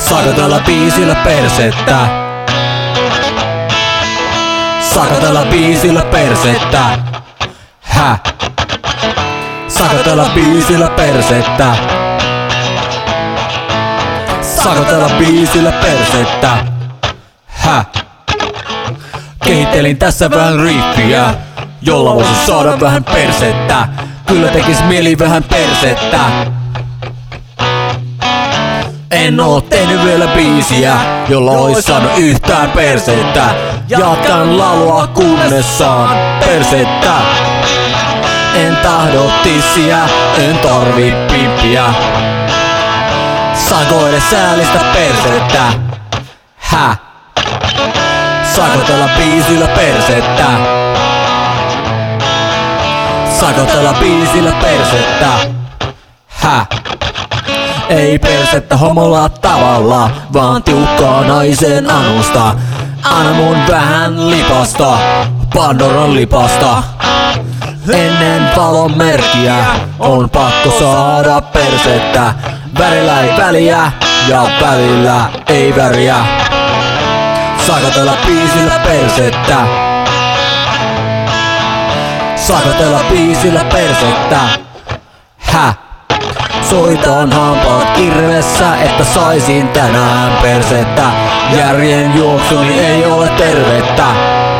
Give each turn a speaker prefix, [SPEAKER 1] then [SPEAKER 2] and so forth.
[SPEAKER 1] Sakotella biisillä persettä. Sakotella biisillä persettä. Häh? Sakotella biisillä persettä. Sakotella biisillä persettä. Häh? Kehittelin tässä vähän riffiä, jolla voisi saada vähän persettä. Kyllä tekis mieli vähän persettä. En oo tehnyt vielä biisiä, jolla ois saanut yhtään persettä. Jatkan laulua kunnes saan persettä. En tahdo tissiä, en tarvi pimppiä. Saanko edes säällistä persettä? Häh? Sakotella biisillä persettä. Sakotella biisillä persettä. Häh? Ei persettä homolla tavalla, vaan tiukkaa naisen anusta. Anna mun vähän lipasta, Pandoran lipasta. Ennen valon merkkiä on pakko saada persettä. Värillä ei väliä ja välillä ei väriä. Sakotella biisillä persettä. Sakotella biisillä persettä. Häh? Soitan hampaat kirvessä, että saisin tänään persettä. Järjen juoksuni ei ole tervettä.